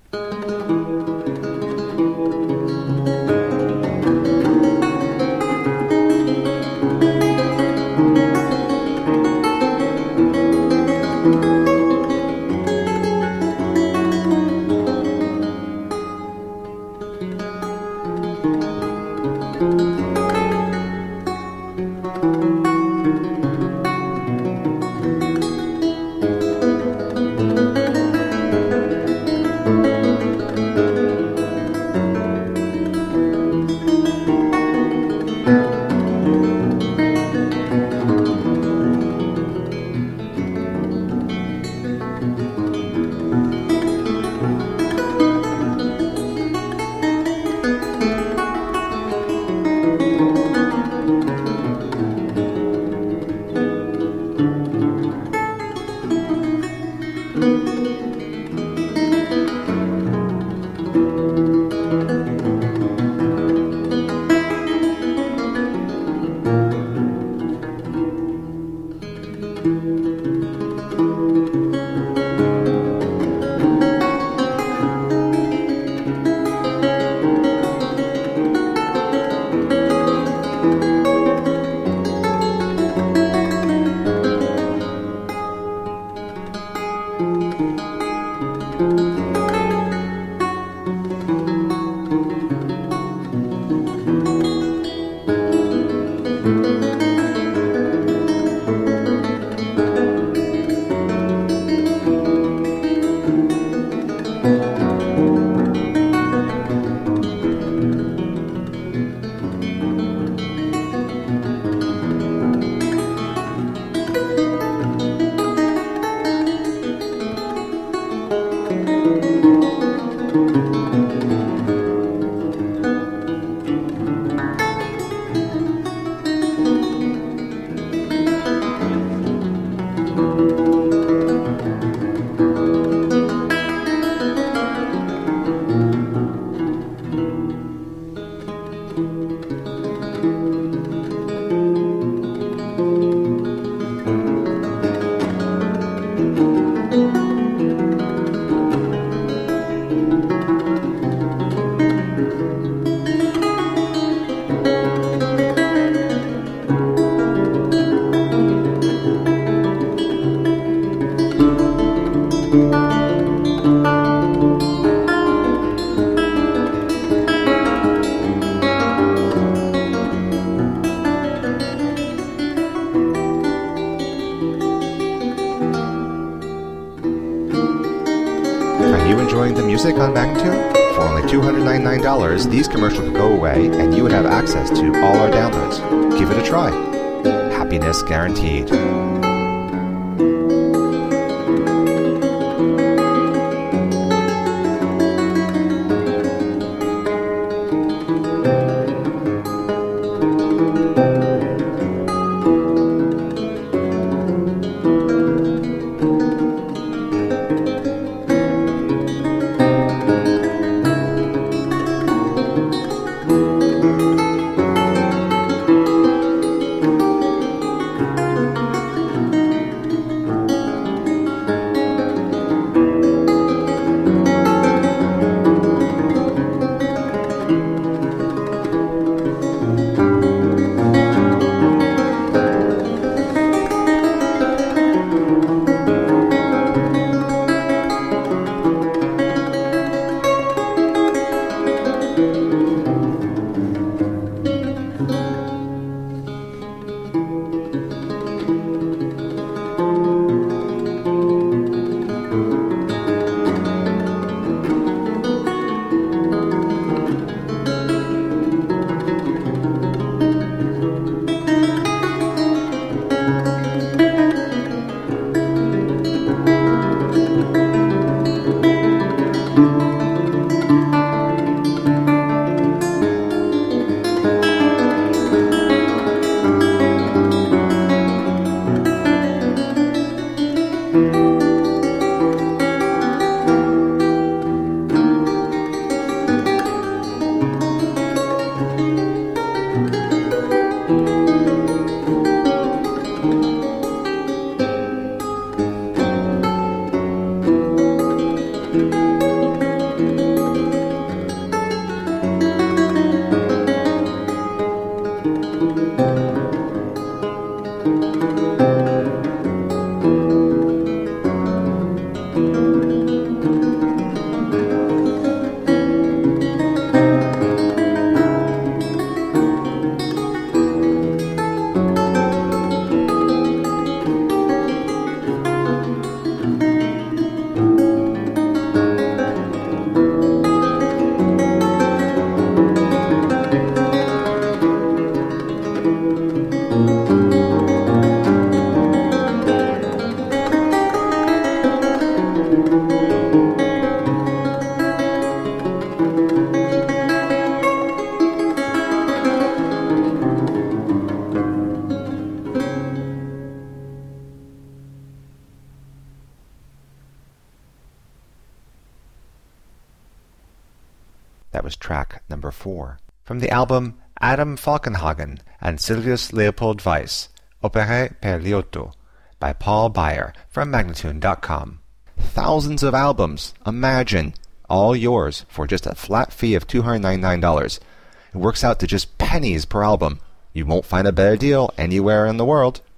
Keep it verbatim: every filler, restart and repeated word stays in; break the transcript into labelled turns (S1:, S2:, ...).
S1: Are you enjoying the music on Magnatune? For only two hundred ninety-nine dollars, these commercials will go away and you would have access to all our downloads. Give it a try. Happiness guaranteed. That was track number four. From the album Adam Falkenhagen and Silvius Leopold Weiss, Opere per Liotto, by Paul Beyer from Magnatune dot com. Thousands of albums, imagine, all yours for just a flat fee of two hundred ninety-nine dollars. It works out to just pennies per album. You won't find a better deal anywhere in the world.